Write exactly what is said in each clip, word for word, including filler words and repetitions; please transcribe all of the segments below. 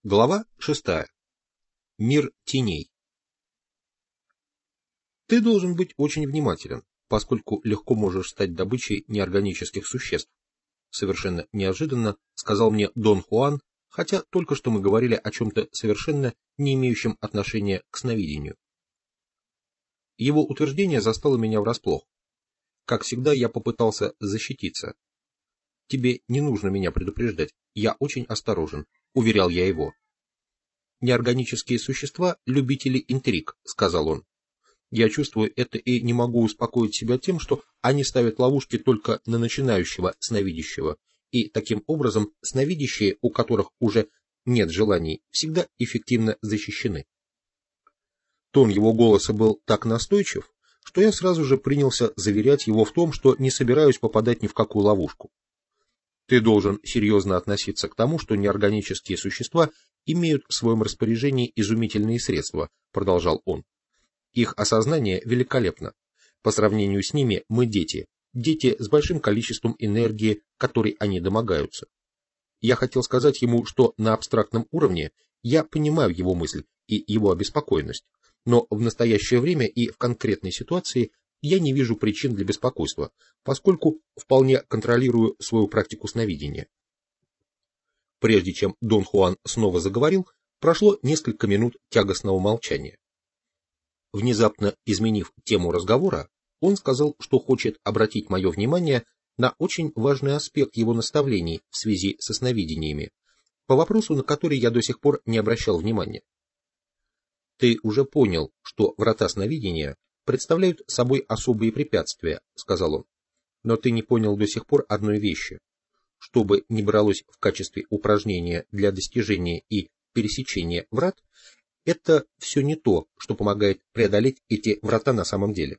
Глава шестая. Мир теней. Ты должен быть очень внимателен, поскольку легко можешь стать добычей неорганических существ. Совершенно неожиданно сказал мне Дон Хуан, хотя только что мы говорили о чем-то совершенно не имеющем отношения к сновидению. Его утверждение застало меня врасплох. Как всегда, я попытался защититься. Тебе не нужно меня предупреждать, я очень осторожен, уверял я его. Неорганические существа – любители интриг, сказал он. Я чувствую это и не могу успокоить себя тем, что они ставят ловушки только на начинающего сновидящего, и таким образом сновидящие, у которых уже нет желаний, всегда эффективно защищены. Тон его голоса был так настойчив, что я сразу же принялся заверять его в том, что не собираюсь попадать ни в какую ловушку. Ты должен серьезно относиться к тому, что неорганические существа имеют в своем распоряжении изумительные средства, продолжал он. Их осознание великолепно. По сравнению с ними мы дети, дети с большим количеством энергии, которой они домогаются. Я хотел сказать ему, что на абстрактном уровне я понимаю его мысль и его обеспокоенность, но в настоящее время и в конкретной ситуации я не вижу причин для беспокойства, поскольку вполне контролирую свою практику сновидения. Прежде чем Дон Хуан снова заговорил, прошло несколько минут тягостного молчания. Внезапно изменив тему разговора, он сказал, что хочет обратить мое внимание на очень важный аспект его наставлений в связи со сновидениями, по вопросу, на который я до сих пор не обращал внимания. Ты уже понял, что врата сновидения представляют собой особые препятствия, сказал он. Но ты не понял до сих пор одной вещи. Что бы ни бралось в качестве упражнения для достижения и пересечения врат, это все не то, что помогает преодолеть эти врата на самом деле.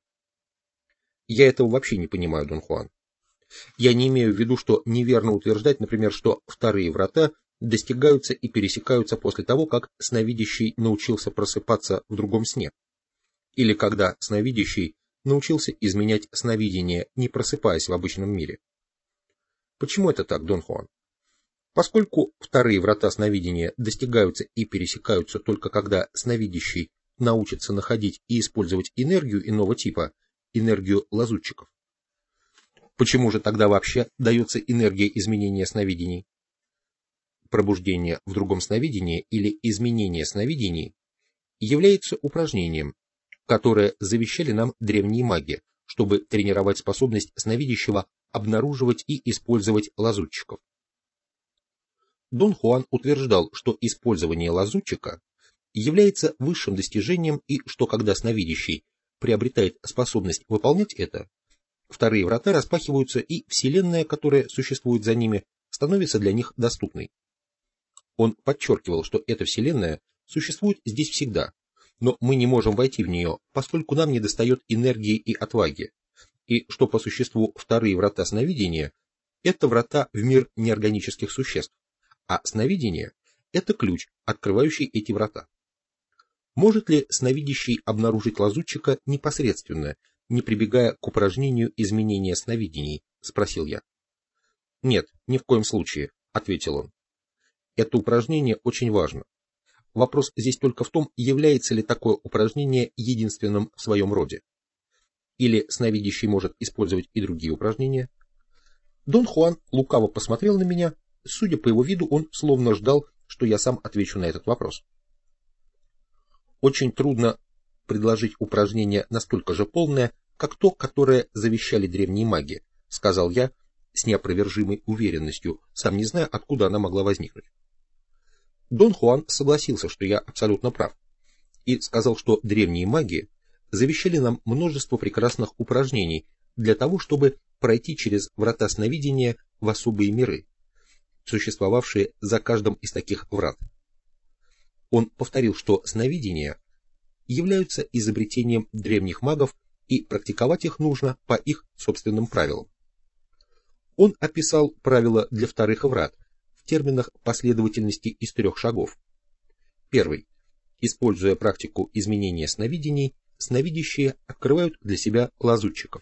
Я этого вообще не понимаю, Дон Хуан. Я не имею в виду, что неверно утверждать, например, что вторые врата достигаются и пересекаются после того, как сновидящий научился просыпаться в другом сне. Или когда сновидящий научился изменять сновидение, не просыпаясь в обычном мире. Почему это так, Дон Хуан? Поскольку вторые врата сновидения достигаются и пересекаются только когда сновидящий научится находить и использовать энергию иного типа, энергию лазутчиков. Почему же тогда вообще дается энергия изменения сновидений? Пробуждение в другом сновидении или изменение сновидений является упражнением, которое завещали нам древние маги, чтобы тренировать способность сновидящего обнаруживать и использовать лазутчиков. Дон Хуан утверждал, что использование лазутчика является высшим достижением и что когда сновидящий приобретает способность выполнять это, вторые врата распахиваются и вселенная, которая существует за ними, становится для них доступной. Он подчеркивал, что эта вселенная существует здесь всегда, но мы не можем войти в нее, поскольку нам недостает энергии и отваги, и что по существу вторые врата сновидения – это врата в мир неорганических существ, а сновидение – это ключ, открывающий эти врата. Может ли сновидящий обнаружить лазутчика непосредственно, не прибегая к упражнению изменения сновидений? – спросил я. Нет, ни в коем случае, – ответил он. Это упражнение очень важно. Вопрос здесь только в том, является ли такое упражнение единственным в своем роде. Или сновидящий может использовать и другие упражнения? Дон Хуан лукаво посмотрел на меня. Судя по его виду, он словно ждал, что я сам отвечу на этот вопрос. Очень трудно предложить упражнение настолько же полное, как то, которое завещали древние маги, сказал я с неопровержимой уверенностью, сам не зная, откуда она могла возникнуть. Дон Хуан согласился, что я абсолютно прав, и сказал, что древние маги завещали нам множество прекрасных упражнений для того, чтобы пройти через врата сновидения в особые миры, существовавшие за каждым из таких врат. Он повторил, что сновидения являются изобретением древних магов и практиковать их нужно по их собственным правилам. Он описал правила для вторых врат в терминах последовательности из трех шагов. Первый. Используя практику изменения сновидений, сновидящие открывают для себя лазутчиков.